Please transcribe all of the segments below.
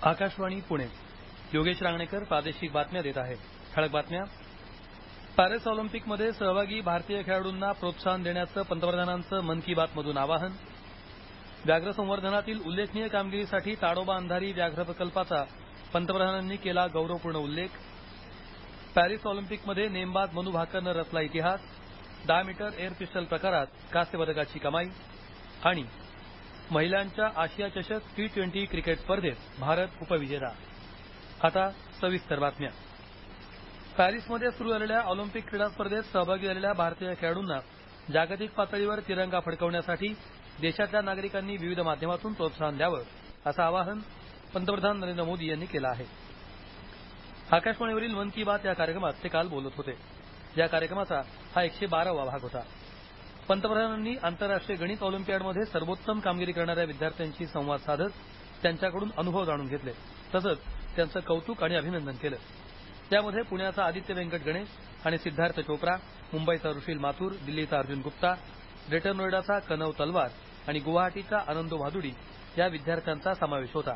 आकाशवाणी पुणे. योगेश रांगणेकर प्रादेशिक बातम्या देत आहे. ठळक बातम्या. पॅरिस ऑलिम्पिकमध्ये सहभागी भारतीय खेळाडूंना प्रोत्साहन देण्याचं पंतप्रधानांचं मन की बात मधून आवाहन. व्याघ्र संवर्धनातील उल्लेखनीय कामगिरीसाठी ताडोबा अंधारी व्याघ्र प्रकल्पाचा पंतप्रधानांनी केला गौरवपूर्ण उल्लेख. पॅरिस ऑलिम्पिकमध्ये नेमबाज मनू भाकरनं रचला इतिहास. 10 मीटर एअर पिस्टल प्रकारात कांस्य पदकाची कमाई. आणि महिलांच्या आशिया चषक T20 क्रिकेट स्पर्धेत भारत उपविजेता. आता सविस्तर बातम्या. पॅरिसमध्ये सुरू झालेल्या ऑलिम्पिक क्रीडा स्पर्धेत सहभागी झालेल्या भारतीय खेळाडूंना जागतिक पातळीवर तिरंगा फडकवण्यासाठी देशातल्या नागरिकांनी विविध माध्यमातून प्रोत्साहन द्यावं असं आवाहन पंतप्रधान नरेंद्र मोदी यांनी केलं आहे. आकाशवाणीवरील मन की बात या कार्यक्रमात ते काल बोलत होते. या कार्यक्रमाचा हा 112वा भाग होता. पंतप्रधानांनी आंतरराष्ट्रीय गणित ऑलिम्पियाडमध्ये सर्वोत्तम कामगिरी करणाऱ्या विद्यार्थ्यांशी संवाद साधत त्यांच्याकडून अनुभव जाणून घेतले. तसंच त्यांचं कौतुक आणि अभिनंदन केलं. यामध्ये पुण्याचा आदित्य व्यंकट गणेश आणि सिद्धार्थ चोप्रा, मुंबईचा रुशील माथुर, दिल्लीचा अर्जुन गुप्ता, ग्रेटर नोएडाचा कनव तलवार आणि गुवाहाटीचा आनंदो भादुडी या विद्यार्थ्यांचा समावेश होता.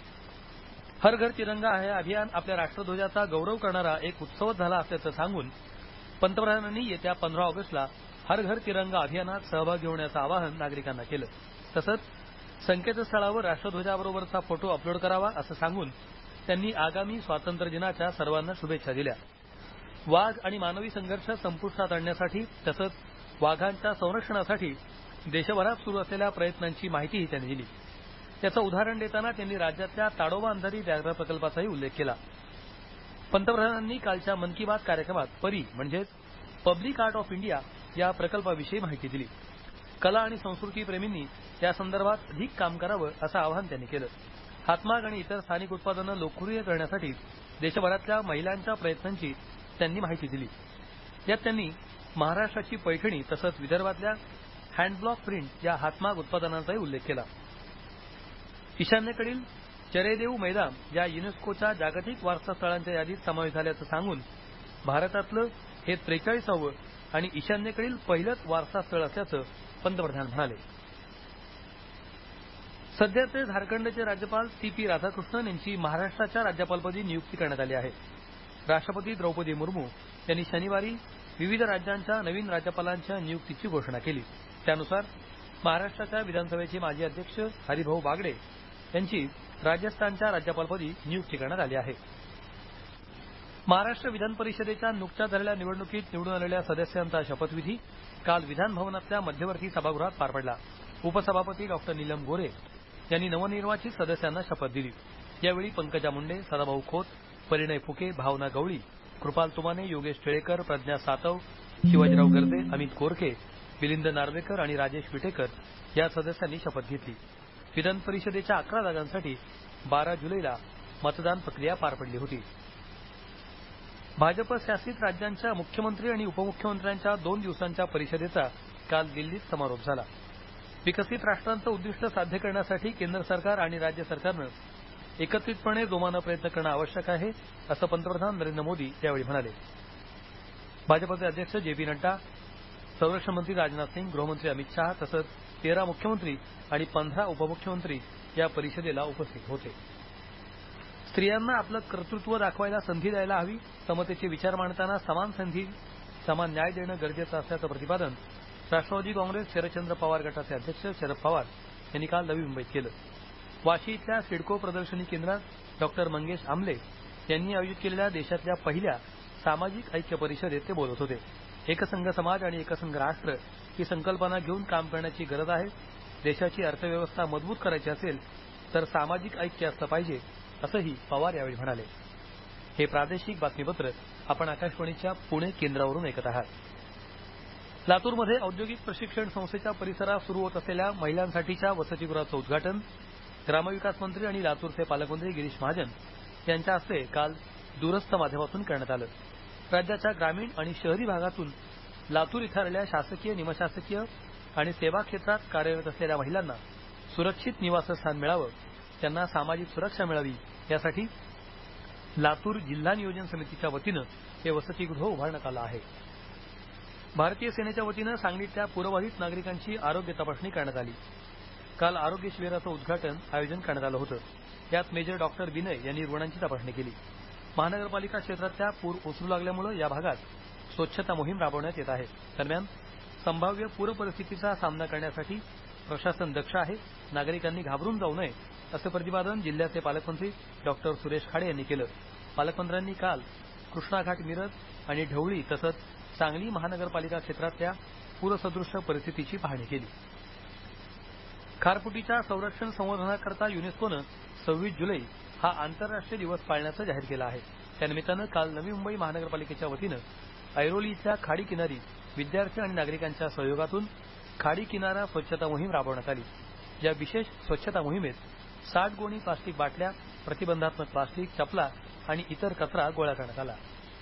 हर घर तिरंगा हे अभियान आपल्या राष्ट्रध्वजाचा गौरव करणारा एक उत्सवच झाला असल्याचं सांगून पंतप्रधानांनी येत्या 15 ऑगस्टला हर घर तिरंगा अभियानात सहभागी होण्याचं आवाहन नागरिकांना केलं. तसंच संकेतस्थळावर राष्ट्रध्वजाबरोबरचा फोटो अपलोड करावा असं सांगून त्यांनी आगामी स्वातंत्र्य दिनाच्या सर्वांना शुभेच्छा दिल्या. वाघ आणि मानवी संघर्ष संपुष्टात आणण्यासाठी तसंच वाघांच्या संरक्षणासाठी देशभरात सुरू असलेल्या प्रयत्नांची माहितीही त्यांनी दिली. त्याचं उदाहरण देताना त्यांनी राज्यातल्या ताडोबा अंधारी व्याघ्र प्रकल्पाचाही उल्लेख केला. पंतप्रधानांनी कालच्या मन की बात कार्यक्रमात परी म्हणजेच पब्लिक आर्ट ऑफ इंडिया या प्रकल्पाविषयी माहिती दिली. कला आणि संस्कृती प्रेमींनी या संदर्भात अधिक काम करावं असं आवाहन त्यांनी केलं. हातमाग आणि इतर स्थानिक उत्पादनं लोकप्रिय करण्यासाठी देशभरातल्या महिलांच्या प्रयत्नांची त्यांनी माहिती दिली. यात त्यांनी महाराष्ट्राची पैठणी तसंच विदर्भातल्या हँडब्लॉक प्रिंट या हातमाग उत्पादनांचाही उल्लेख केला. ईशान्येकडील चरेदेव मैदान या युनेस्कोच्या जागतिक वारसा स्थळांच्या यादीत समावेश झाल्याचं सांगून भारतातलं हे 43वे आणि ईशान्येकडील पहिलंच वारसा स्थळ असल्याचं पंतप्रधान म्हणाले. सध्याचे झारखंडचे राज्यपाल CP राधाकृष्णन यांची महाराष्ट्राच्या राज्यपालपदी नियुक्ती करण्यात आली आहे. राष्ट्रपती द्रौपदी मुर्मू यांनी शनिवारी विविध राज्यांच्या नवीन राज्यपालांच्या नियुक्तीची घोषणा केली. त्यानुसार महाराष्ट्राच्या विधानसभेचे माजी अध्यक्ष हरिभाऊ बागडे यांची राजस्थानच्या राज्यपालपदी नियुक्ती करण्यात आली आहे. महाराष्ट्र विधान परिषदेच्या नुकत्याच झालेल्या निवडणुकीत निवडून आलेल्या सदस्यांचा शपथविधी काल विधान भवनातल्या मध्यवर्ती सभागृहात पार पडला. उपसभापती डॉ. नीलम गोऱ्हे यांनी नवनिर्वाचित सदस्यांना शपथ दिली. यावेळी पंकजा मुंडे, सदाभाऊ खोत, परिणय फुके, भावना गवळी, कृपाल तुमाने, योगेश टिळेकर, प्रज्ञा सातव, शिवाजीराव गर्दे, अमित कोरके, मिलिंद नार्वेकर आणि राजेश विटेकर या सदस्यांनी शपथ घेतली. विधान परिषदेच्या 11 जागांसाठी 12 जुलैला मतदान प्रक्रिया पार पडली होती. भाजप शासित राज्यांच्या मुख्यमंत्री आणि उपमुख्यमंत्र्यांच्या 2 दिवसांच्या परिषदेचा काल दिल्लीत समारोप झाला. विकसित राष्ट्रांचं उद्दिष्ट साध्य करण्यासाठी केंद्र सरकार आणि राज्य सरकारनं एकत्रितपणे जोमानं प्रयत्न करणं आवश्यक आहे असं पंतप्रधान नरेंद्र मोदी यावेळी म्हणाले. भाजपचे अध्यक्ष JP नड्डा, संरक्षण मंत्री राजनाथ सिंग, गृहमंत्री अमित शहा तसंच 13 मुख्यमंत्री आणि 15 उपमुख्यमंत्री या परिषदेला उपस्थित होते. स्त्रियांना आपलं कर्तृत्व दाखवायला संधी द्यायला हवी. समतेचे विचार मांडताना समान संधी, समान न्याय देणं गरजेचं असल्याचं प्रतिपादन राष्ट्रवादी काँग्रेस शरदचंद्र पवार गटाचे अध्यक्ष शरद पवार यांनी काल नवी मुंबईत केलं. वाशी इथल्या सिडको प्रदर्शनी केंद्रात डॉ. मंगेश आमले यांनी आयोजित केलेल्या देशातल्या पहिल्या सामाजिक ऐक्य परिषदेत ते बोलत होते. एकसंघ समाज आणि एकसंघ राष्ट्र ही संकल्पना घेऊन काम करण्याची गरज आहे. देशाची अर्थव्यवस्था मजबूत करायची असेल तर सामाजिक ऐक्य असलं पाहिजे असंही पवार यावेळी म्हणाले. हे प्रादेशिक बातमीपत्र आपण आकाशवाणीच्या पुणे केंद्रावरून ऐकत आहात. लातूरमध्ये औद्योगिक प्रशिक्षण संस्थेच्या परिसरात सुरू होत असलेल्या महिलांसाठीच्या वसतिगृहाचं उद्घाटन ग्रामविकास मंत्री आणि लातूरचे पालकमंत्री गिरीश महाजन यांच्या हस्ते काल दूरस्थ माध्यमातून करण्यात आलं. राज्याच्या ग्रामीण आणि शहरी भागातून लातूर इथं आलेल्या शासकीय, निमशासकीय आणि सेवा क्षेत्रात कार्यरत असलेल्या महिलांना सुरक्षित निवासस्थान मिळावं, त्यांना सामाजिक सुरक्षा मिळावी यासाठी लातूर जिल्हा नियोजन समितीच्या वतीनं हे वसतिगृह उभारण्यात आलं आहे. भारतीय सेनेच्या वतीनं सांगलीतल्या पूरबाधित नागरिकांची आरोग्य तपासणी करण्यात आली. काल आरोग्य शिबिराचं आयोजन करण्यात आलं होतं. यात मेजर डॉक्टर विनय यांनी रुग्णांची तपासणी केली. महानगरपालिका क्षेत्रातल्या पूर ओसरू लागल्यामुळे या भागात स्वच्छता मोहीम राबवण्यात येत आहे. दरम्यान संभाव्य पूर परिस्थितीचा सामना करण्यासाठी प्रशासन दक्ष आहे. नागरिकांनी घाबरून जाऊ नये असं प्रतिपादन जिल्ह्याचे पालकमंत्री डॉक्टर सुरेश खाडे यांनी केलं. पालकमंत्र्यांनी काल कृष्णा घाट मिरज आणि ढवळी तसंच सांगली महानगरपालिका क्षेत्रातल्या पूरसदृश्य परिस्थितीची पाहणी केली. खारफुटीच्या संरक्षण संवर्धनाकरता युनेस्कोनं 26 जुलै हा आंतरराष्ट्रीय दिवस पाळण्याचं जाहीर केलं आहे. त्यानिमित्तानं काल नवी मुंबई महानगरपालिकेच्या वतीनं ऐरोली इथल्या खाडी किनारी विद्यार्थी आणि नागरिकांच्या सहयोगातून खाडी किनारा स्वच्छता मोहीम राबवण्यात आली. या विशेष स्वच्छता मोहिमेत 60 गोणी प्लास्टिक बाटल्या, प्रतिबंधात्मक प्लास्टिक, चपला आणि इतर कचरा गोळा करण्यात आला.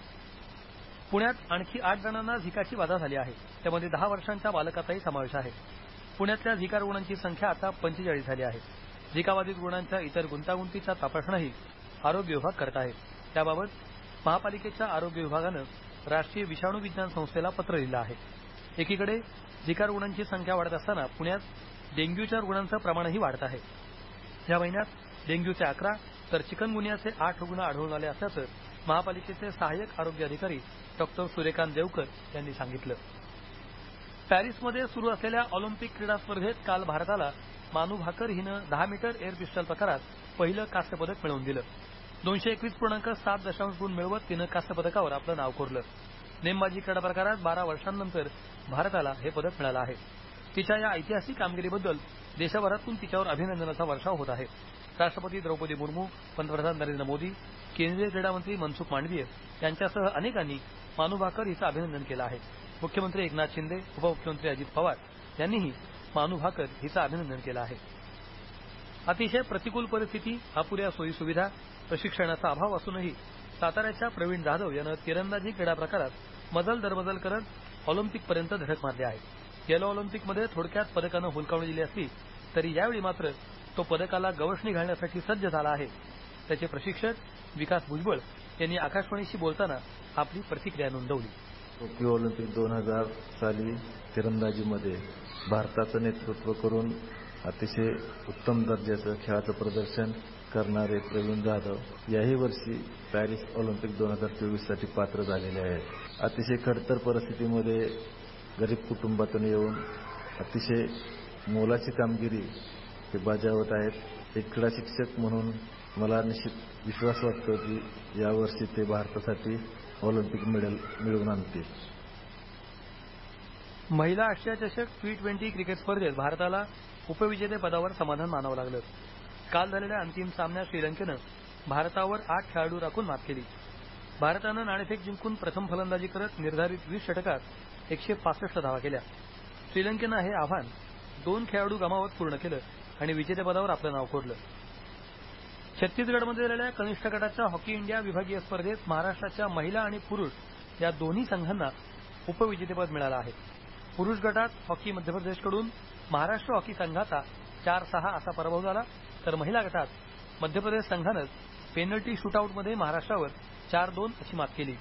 पुण्यात आणखी 8 जणांना झिकाची बाधा झाली आहे. त्यामध्ये 10 वर्षांच्या बालकाचाही समावेश आहे. पुण्यातल्या झिका रुग्णांची संख्या आता 45 झाली आहे. झिकाबाधित रुग्णांच्या इतर गुंतागुंतीच्या तपासण्याही आरोग्य विभाग करत आहे. त्याबाबत महापालिकेच्या आरोग्य विभागानं राष्ट्रीय विषाणू विज्ञान संस्थेला पत्र लिहिलं आहे. एकीकडे झिका रुग्णांची संख्या वाढत असताना पुण्यात डेंग्यूच्या रुग्णांचं प्रमाणही वाढत आहे. या महिन्यात डेंग्यूचे 11 तर चिकनगुनियाचे 8 रुग्ण आढळून आले असल्याचं महापालिकेचे सहाय्यक आरोग्य अधिकारी डॉक्टर सूर्यकांत देवकर यांनी सांगितलं. पॅरिसमध्ये सुरू असलेल्या ऑलिम्पिक क्रीडा स्पर्धेत काल भारताला मानू भाकर हिनं 10 मीटर एअर पिस्टल प्रकारात पहिलं कांस्य पदक मिळवून दिलं. 221.7 गुण मिळवत तिनं कांस्य पदकावर आपलं नाव कोरलं. नेमबाजी क्रीडा प्रकारात 12 वर्षांनंतर भारताला हे पदक मिळालं आहे. तिच्या या ऐतिहासिक कामगिरीबद्दल देशभरातून तिच्यावर अभिनंदनाचा वर्षाव होत आहे. राष्ट्रपती द्रौपदी मुर्मू, पंतप्रधान नरेंद्र मोदी, केंद्रीय क्रीडा मंत्री मनसुख मांडवीय यांच्यासह अनेकांनी मानू भाकर हिचं अभिनंदन केलं आहे. मुख्यमंत्री एकनाथ शिंदे, उपमुख्यमंत्री अजित पवार यांनीही मानू भाकर हिचं अभिनंदन केलं आहे. अतिशय प्रतिकूल परिस्थिती, अपुऱ्या सोयीसुविधा, प्रशिक्षणाचा अभाव असूनही साताऱ्याच्या प्रवीण जाधव यानं तिरंदाजी क्रीडा प्रकारात मजल दरमजल करत ऑलिम्पिकपर्यंत धडक मारली आहे. येलो ऑलिम्पिकमध्ये थोडक्यात पदकानं हुलकावणी दिली असली तरी यावेळी मात्र तो पदकाला गवसणी घालण्यासाठी सज्ज झाला आहे. त्याचे प्रशिक्षक विकास भुजबळ यांनी आकाशवाणीशी बोलताना आपली प्रतिक्रिया नोंदवली. टोकियो ऑलिम्पिक 2000 साली तिरंदाजीमध्ये भारताचं नेतृत्व करून अतिशय उत्तम दर्जाचं खेळाचं प्रदर्शन करणारे प्रवीण जाधव याही वर्षी पॅरिस ऑलिम्पिक 2024 साठी पात्र झालेले आहेत. अतिशय खडतर परिस्थितीमध्ये गरीब कुटुंबातून येऊन अतिशय मोलाची कामगिरी ते बजावत आहेत. एक क्रीडा शिक्षक म्हणून मला निश्चित विश्वास वाटतो की यावर्षी ते भारतासाठी ऑलिम्पिक मेडल मिळवून आणतील. महिला आशिया चषक T20 क्रिकेट स्पर्धेत भारताला उपविजेतेपदावर समाधान मानावं लागलं. काल झालेल्या अंतिम सामन्यात श्रीलंकेनं भारतावर 8 खेळाडू राखून मात केली. भारतानं नाणेफेक जिंकून प्रथम फलंदाजी करत निर्धारित 20 षटकात 165 धावा केल्या. श्रीलंकेनं हे आव्हान 2 खेळाडू गमावत पूर्ण केलं आणि विजेतेपदावर आपलं नाव कोरलं. छत्तीसगडमध्ये झालेल्या कनिष्ठ गटाच्या हॉकी इंडिया विभागीय स्पर्धेत महाराष्ट्राच्या महिला आणि पुरुष या दोन्ही संघांना उपविजेतेपद मिळालं आहे. पुरुष गटात हॉकी मध्य प्रदेशकडून महाराष्ट्र हॉकी संघाचा 4-6 असा पराभव झाला तर महिला गटात मध्य प्रदेश संघानंच पेनल्टी शूटआउटमध्ये महाराष्ट्रावर 4-2 अशी मात केली.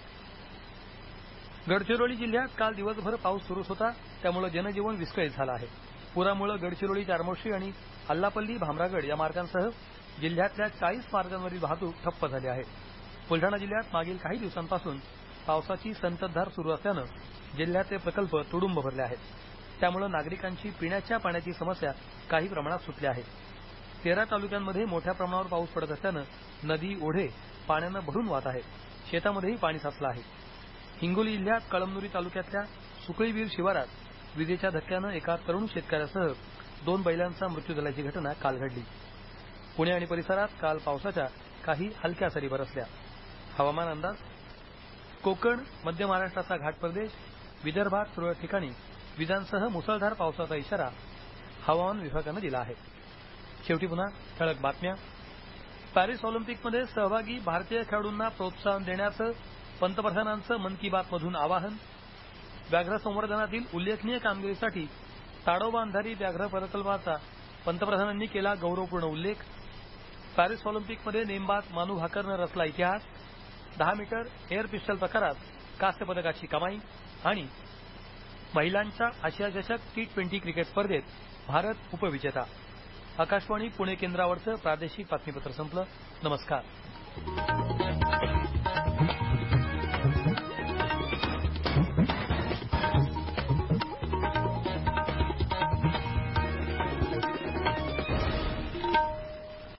गडचिरोली जिल्ह्यात काल दिवसभर पाऊस सुरूच होता. त्यामुळे जनजीवन विस्कळीत झालं आहे. पुरामुळे गडचिरोली चारमोशी आणि अल्लापल्ली भामरागड या मार्गांसह जिल्ह्यातल्या 40 मार्गांवरील वाहतूक ठप्प झाली आहे. बुलढाणा जिल्ह्यात मागील काही दिवसांपासून पावसाची संततधार सुरू असल्यानं जिल्ह्याचे प्रकल्प तुडुंब भरले आहेत. त्यामुळे नागरिकांची पिण्याच्या पाण्याची समस्या काही प्रमाणात सुटली आहे. 13 तालुक्यांमध्ये मोठ्या प्रमाणावर पाऊस पडत असल्यानं नदी, ओढे पाण्यानं भरून वाहत आहेत. शेतामध्येही पाणी साचलं आहे. हिंगोली जिल्ह्यात कळमनुरी तालुक्यातल्या सुकळीवीर शिवारात विजेच्या धक्क्यानं एका तरुण शेतकऱ्यासह 2 बैलांचा मृत्यू झाल्याची घटना काल घडली. पुणे आणि परिसरात काल पावसाच्या काही हलक्या सरी बरसल्या. हवामान अंदाज. कोकण, मध्य महाराष्ट्राचा घाट प्रदेश, विदर्भात तुरळक ठिकाणी विजांसह मुसळधार पावसाचा इशारा हवामान विभागानं दिला आहे. शेवटी पुन्हा ठळक बातम्या. पॅरिस ऑलिम्पिकमध्ये सहभागी भारतीय खेळाडूंना प्रोत्साहन देण्याचं पंतप्रधानांचं मन की बात मधून आवाहन. व्याघ्र संवर्धनातील उल्लेखनीय कामगिरीसाठी ताडोबा अंधारी व्याघ्र प्रकल्पाचा पंतप्रधानांनी केला गौरवपूर्ण उल्लेख. पॅरिस ऑलिम्पिकमध्ये नेमबाज मानू भाकरनं रचला इतिहास. 10 मीटर एअर पिस्टल प्रकारात कांस्य पदकाची कमाई. आणि महिलांच्या आशिया चषक T20 क्रिकेट स्पर्धेत भारत उपविजेता. आकाशवाणी पुणे केंद्रावरचं प्रादेशिक बातमीपत्र संपलं. नमस्कार.